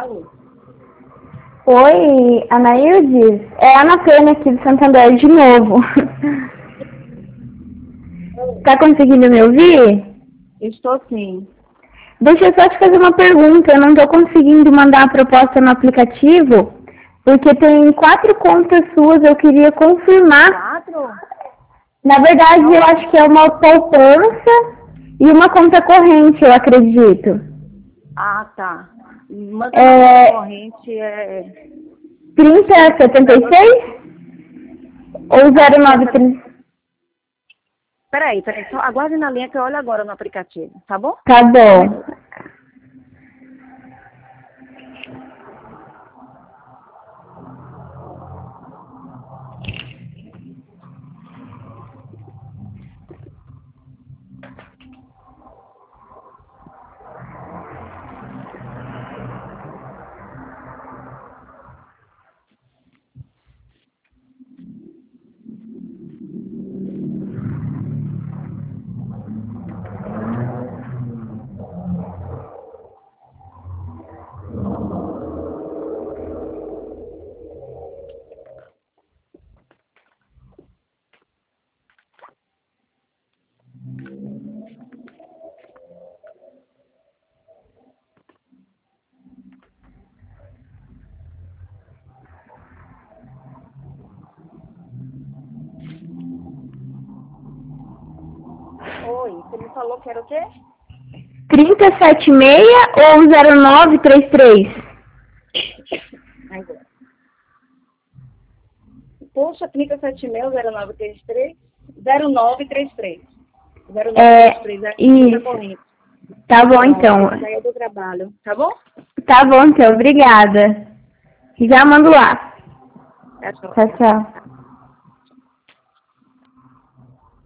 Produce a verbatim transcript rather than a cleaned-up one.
falo? Oi, Anaildes? É a Ana Pena aqui do Santander de novo. Tá conseguindo me ouvir? Estou sim. Deixa eu só te fazer uma pergunta. Eu não tô conseguindo mandar a proposta no aplicativo, porque tem quatro contas suas, eu queria confirmar. Quatro? Na verdade, eu acho que é uma poupança e uma conta corrente, eu acredito. Ah, tá. Manda na É... conta corrente, é... trinta setenta e seis? Ou zero nove trinta? Peraí, peraí, só aguarde na linha que eu olho agora no aplicativo, tá bom? Tá bom. Oi, você me falou que era o quê? trinta setenta e seis ou zero nove trinta e três? Agora. Poxa, trinta sete mil, zero nove três três, zero nove três três. zero nove três três É, é a conta isso. corrente. Tá bom, então. Pronto, saiu do trabalho, tá bom? Tá bom, então. Obrigada. Já mando lá. Tchau, tchau. Tchau, tchau.